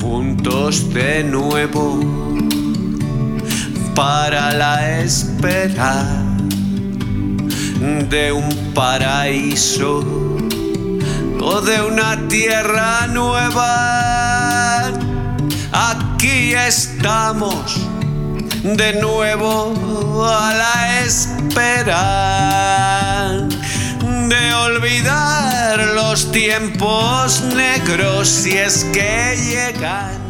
juntos de nuevo para la espera de un paraíso o de una tierra nueva. Aquí estamos de nuevo a la espera de olvidar los tiempos negros si es que llegan.